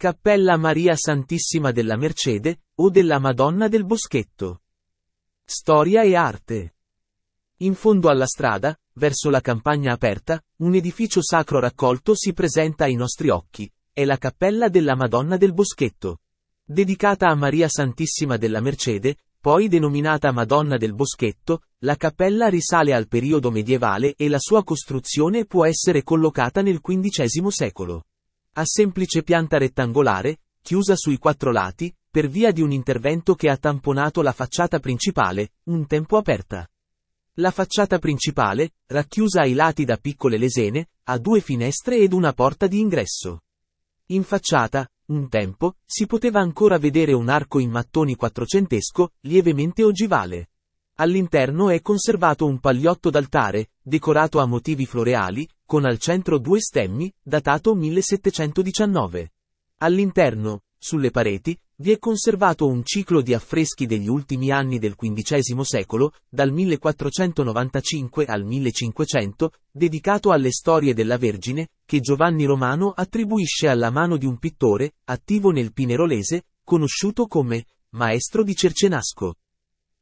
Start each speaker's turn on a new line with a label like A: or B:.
A: Cappella Maria Santissima della Mercede, o della Madonna del Boschetto. Storia e arte. In fondo alla strada, verso la campagna aperta, un edificio sacro raccolto si presenta ai nostri occhi. È la Cappella della Madonna del Boschetto. Dedicata a Maria Santissima della Mercede, poi denominata Madonna del Boschetto, la cappella risale al periodo medievale e la sua costruzione può essere collocata nel XV secolo. Ha semplice pianta rettangolare, chiusa sui 4 lati, per via di un intervento che ha tamponato la facciata principale, un tempo aperta. La facciata principale, racchiusa ai lati da piccole lesene, ha 2 finestre ed una porta di ingresso. In facciata, un tempo, si poteva ancora vedere un arco in mattoni quattrocentesco, lievemente ogivale. All'interno è conservato un pagliotto d'altare, decorato a motivi floreali, con al centro 2 stemmi, datato 1719. All'interno, sulle pareti, vi è conservato un ciclo di affreschi degli ultimi anni del XV secolo, dal 1495 al 1500, dedicato alle storie della Vergine, che Giovanni Romano attribuisce alla mano di un pittore, attivo nel Pinerolese, conosciuto come Maestro di Cercenasco.